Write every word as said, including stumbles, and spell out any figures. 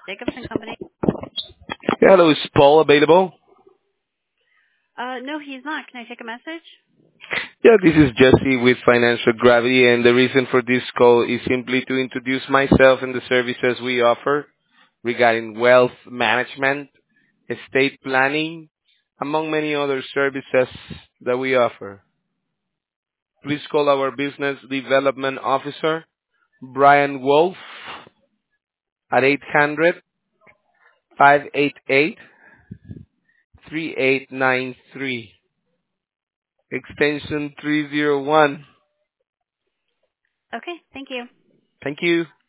Jacobson Company. Yeah, hello, is Paul available? Uh, no, he's not. Can I take a message? Yeah, this is Jesse with Financial Gravity, and the reason for this call is simply to introduce myself and the services we offer regarding wealth management, estate planning, among many other services that we offer. Please call our business development officer, Brian Wolf, at eight hundred, five eight eight, three eight nine three, extension three zero one. Okay, thank you. Thank you.